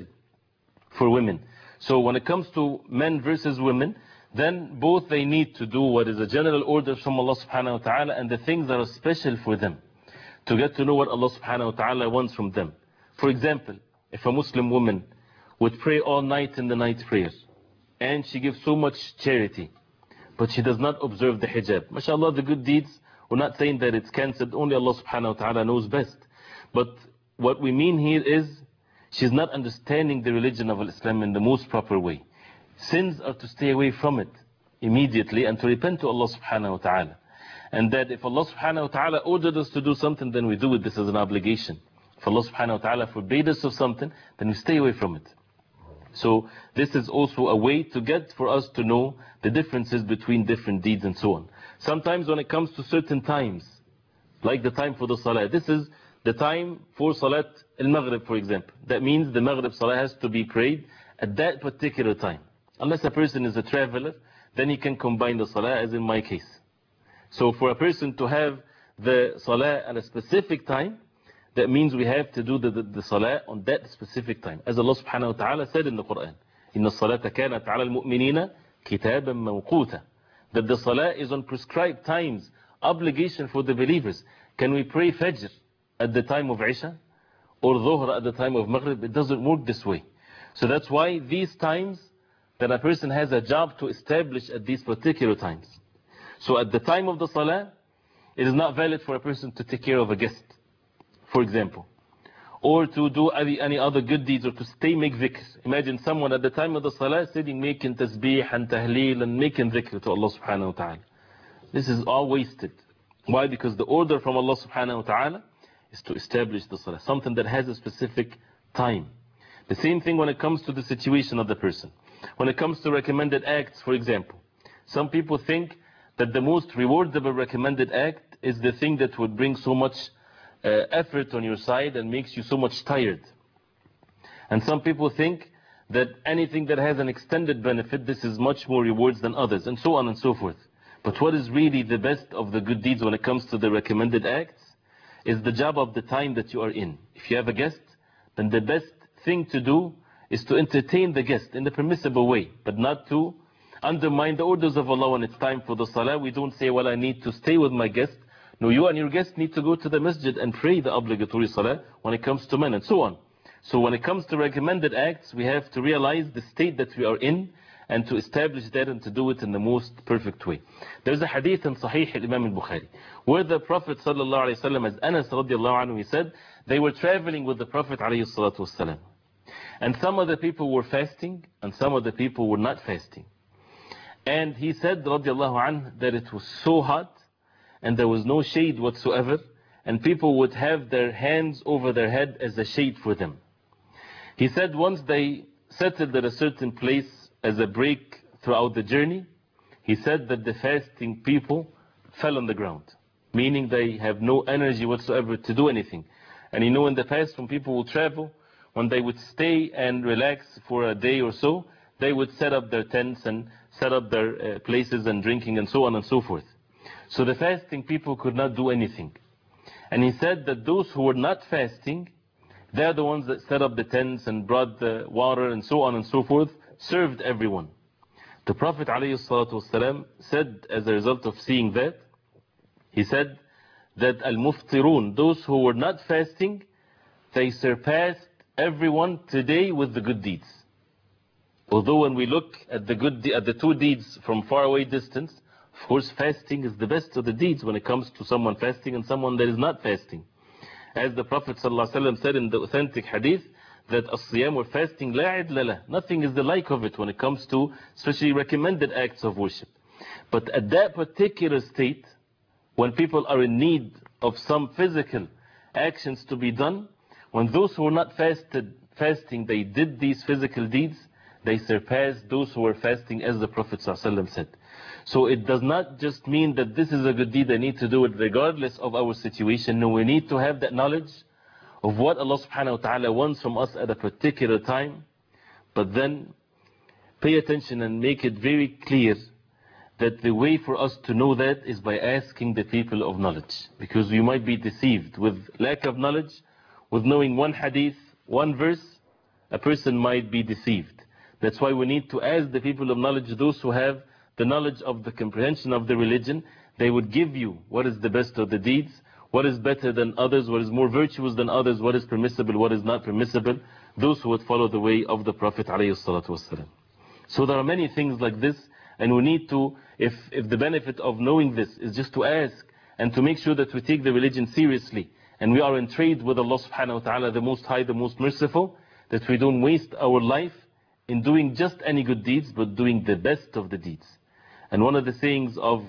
for women. So when it comes to men versus women, then both they need to do what is a general order from Allah subhanahu wa ta'ala, and the things that are special for them, to get to know what Allah subhanahu wa ta'ala wants from them. For example, if a Muslim woman would pray all night in the night prayers, and she gives so much charity, but she does not observe the hijab, mashallah, the good deeds, we're not saying that it's cancelled, only Allah subhanahu wa ta'ala knows best. But what we mean here is, she's not understanding the religion of Islam in the most proper way. Sins are to stay away from it immediately and to repent to Allah subhanahu wa ta'ala. And that if Allah subhanahu wa ta'ala ordered us to do something, then we do it. This is an obligation. If Allah subhanahu wa ta'ala forbade us of something, then we stay away from it. So this is also a way to get for us to know the differences between different deeds and so on. Sometimes when it comes to certain times, like the time for the salah, this is the time for salat al-maghrib, for example. That means the maghrib salah has to be prayed at that particular time. Unless a person is a traveler, then he can combine the salah, as in my case. So for a person to have the salah at a specific time, that means we have to do the salah on that specific time. As Allah subhanahu wa ta'ala said in the Quran, إِنَّ الصَّلَاةَ كَانَتْ عَلَى الْمُؤْمِنِينَ كِتَابًا مَوْقُوتًا. That the salah is on prescribed times, obligation for the believers. Can we pray Fajr at the time of Isha, or Dhuhr at the time of Maghrib? It doesn't work this way. So that's why these times that a person has a job to establish at these particular times. So at the time of the salah, it is not valid for a person to take care of a guest, for example. or to do any other good deeds, or to stay make dhikr. Imagine someone at the time of the salah sitting making tasbih and tahleel and making dhikr to Allah subhanahu wa ta'ala. This is all wasted. Why? Because the order from Allah subhanahu wa ta'ala is to establish the salah, something that has a specific time. The same thing when it comes to the situation of the person. When it comes to recommended acts, for example, some people think that the most rewardable recommended act is the thing that would bring so much effort on your side and makes you so much tired. And some people think that anything that has an extended benefit, this is much more rewards than others, and so on and so forth. But what is really the best of the good deeds when it comes to the recommended acts is the job of the time that you are in. If you have a guest, then the best thing to do is to entertain the guest in the permissible way, but not to undermine the orders of Allah. When it's time for the salah, we don't say, well, I need to stay with my guest. No, you and your guest need to go to the masjid and pray the obligatory salah when it comes to men, and so on. So when it comes to recommended acts, we have to realize the state that we are in and to establish that and to do it in the most perfect way. There's a hadith in Sahih al-Imam al-Bukhari where the Prophet sallallahu alaihi wasallam, as Anas radiallahu anhu, he said, they were traveling with the Prophet alayhi salatu wasallam. And some of the people were fasting and some of the people were not fasting. And he said radiallahu anhu that it was so hot and there was no shade whatsoever, and people would have their hands over their head as a shade for them. He said once they settled at a certain place as a break throughout the journey, he said that the fasting people fell on the ground, meaning they have no energy whatsoever to do anything. And you know, in the past, when people will travel, when they would stay and relax for a day or so, they would set up their tents and set up their places and drinking and so on and so forth. So the fasting people could not do anything. And he said that those who were not fasting, they're the ones that set up the tents and brought the water and so on and so forth, served everyone. The Prophet ﷺ said, as a result of seeing that, he said that al-muftirun, those who were not fasting, they surpassed everyone today with the good deeds. Although when we look at the two deeds from far away distance, of course fasting is the best of the deeds when it comes to someone fasting and someone that is not fasting. As the Prophet ﷺ said in the authentic hadith, that as-siyam or fasting, la idla lah, nothing is the like of it when it comes to especially recommended acts of worship. But at that particular state, when people are in need of some physical actions to be done, when those who were not fasting, they did these physical deeds, they surpassed those who were fasting, as the Prophet ﷺ said. So it does not just mean that this is a good deed, I need to do it regardless of our situation. No, we need to have that knowledge of what Allah subhanahu wa ta'ala wants from us at a particular time, but then pay attention and make it very clear that the way for us to know that is by asking the people of knowledge, because we might be deceived with lack of knowledge. With knowing one hadith, one verse, a person might be deceived. That's why we need to ask the people of knowledge, those who have the knowledge of the comprehension of the religion. They would give you what is the best of the deeds, what is better than others, what is more virtuous than others, what is permissible, what is not permissible, those who would follow the way of the Prophet ﷺ. So there are many things like this, and we need to, if the benefit of knowing this is just to ask and to make sure that we take the religion seriously, and we are in trade with Allah subhanahu wa ta'ala, the Most High, the Most Merciful, that we don't waste our life in doing just any good deeds, but doing the best of the deeds. And one of the sayings of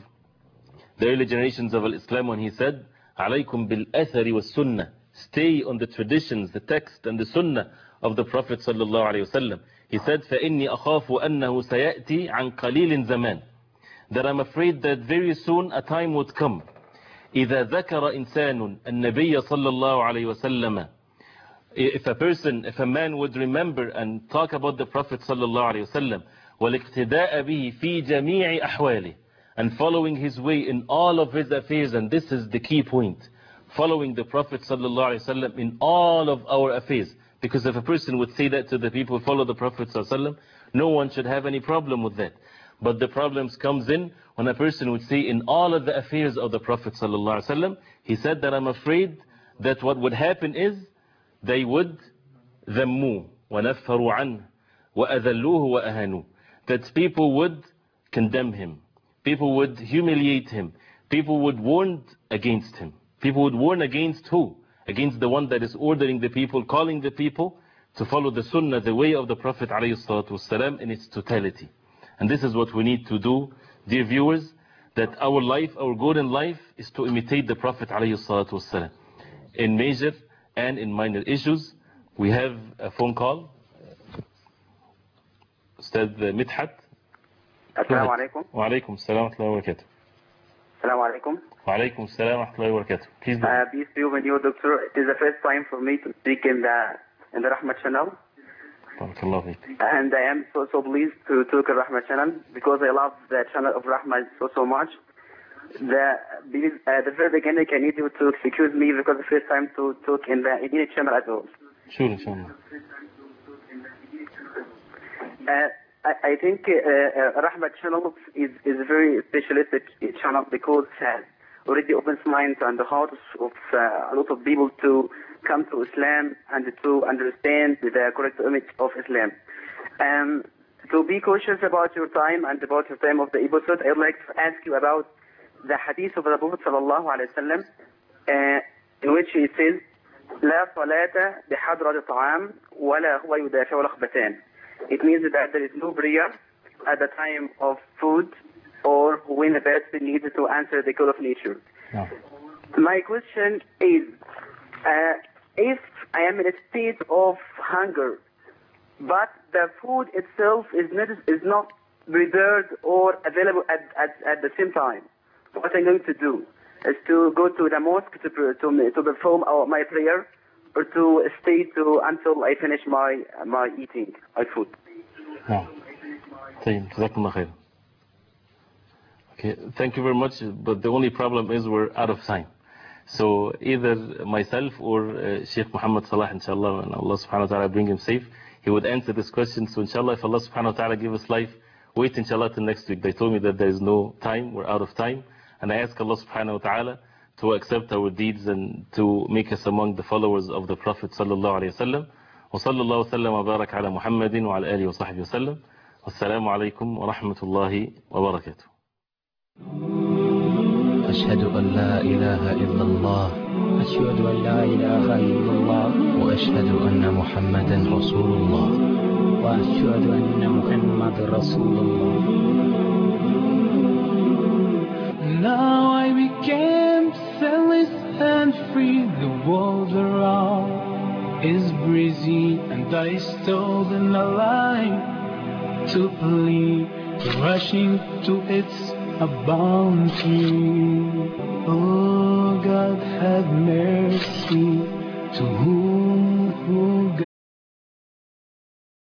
the early generations of Islam, when he said, "Alaykum bil athari was sunnah," stay on the traditions, the text and the sunnah of the Prophet sallallahu alaihi wasallam. He said, فَإِنِّي أَخَافُ أَنَّهُ سَيَأْتِي عَنْ قَلِيلٍ زَمَانٍ, that I'm afraid that very soon a time would come. إِذَا ذَكَرَ إِنسَانٌ النَّبِيَّ صَلَّى اللَّهُ عَلَيْهِ وَسَلَّمَ, if a man would remember and talk about the Prophet sallallahu alaihi wasallam, وَالِاقْتِدَاءَ بِهِ فِي جَمِيعِ أَحْوَالِهِ, and following his way in all of his affairs. And this is the key point, following the Prophet sallallahu alaihi wasallam in all of our affairs. Because if a person would say that to the people, follow the Prophet sallallahu alaihi wasallam, no one should have any problem with that. But the problems comes in when a person would say in all of the affairs of the Prophet sallallahu alaihi wasallam. He said that I'm afraid that what would happen is they would ذَمُّوا وَنَفَّرُوا عَنْهُ وَأَذَلُّوهُ وَأَهَانُوهُ, that people would condemn him, people would humiliate him, people would warn against him. People would warn against who? against the one that is ordering the people, calling the people to follow the sunnah, the way of the Prophet ﷺ in its totality. And this is what we need to do, dear viewers, that our life, our goal in life is to imitate the Prophet ﷺ in major and in minor issues. We have a phone call. Ustad Midhat. Assalamu alaikum. Wa alaikum assalam wa rahmatullahi wa barakatuh. Assalamu alaikum. Wa alaikum assalam wa rahmatullahi wa barakatuh. Please go. Peace be upon you, Doctor. It is the first time for me to speak in the Rahmat channel. Barakallahu feek. And I am so pleased to talk in Rahmat channel because I love the channel of Rahmat so much. The very beginning I need you to excuse me because the first time to talk in the Indian channel at all. Sure, inshallah. I think Rahmat channel is a very specialistic channel because it has already opens minds and the hearts of a lot of people to come to Islam and to understand the correct image of Islam. To be cautious about your time and about your time of the episode, I would like to ask you about the hadith of the Prophet sallallahu alaihi wasallam, in which he says, لا صلاة بحضرة طعام ولا هو يدافع الأخبثان. It means that there is no prayer at the time of food or when the person needs to answer the call of nature. No. My question is, if I am in a state of hunger, but the food itself is not prepared or available at the same time, what I'm going to do is to go to the mosque to perform my prayer, or to stay until I finish my eating my food. No. Jazakumullah khair. Okay, thank you very much, but the only problem is we're out of time. So either myself or Sheikh Muhammad Salah, inshallah, and Allah subhanahu wa ta'ala bring him safe, he would answer this question. So inshallah, if Allah subhanahu wa ta'ala give us life, wait inshallah till next week. They told me that there is no time, we're out of time. And I ask Allah subhanahu wa ta'ala to accept our deeds and to make us among the followers of the Prophet sallallahu alayhi wa sallam. Wa sallallahu sallam wa barak ala Muhammadin wa ala alihi wa sahbihi wa sallam. Wassalamu alaikum wa rahmatullahi wa barakatuh. أشهد أن لا إله إلا الله أشهد أن لا إله إلا الله وأشهد أن محمدا رسول الله وأشهد أن محمد رسول الله. Now I became fearless and free. The world around is breezy, and I stood in the line to believe, rushing to its bounty. Oh God, have mercy to whom